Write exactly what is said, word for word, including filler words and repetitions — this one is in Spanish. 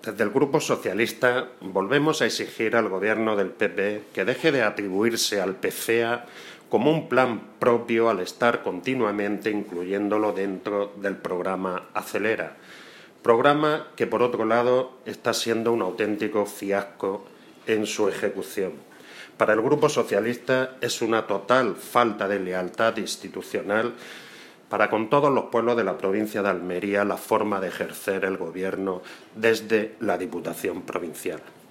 Desde el Grupo Socialista volvemos a exigir al Gobierno del P P que deje de atribuirse al P C E A como un plan propio al estar continuamente incluyéndolo dentro del programa Acelera, programa que, por otro lado, está siendo un auténtico fiasco en su ejecución. Para el Grupo Socialista es una total falta de lealtad institucional para con todos los pueblos de la provincia de Almería la forma de ejercer el Gobierno desde la Diputación Provincial.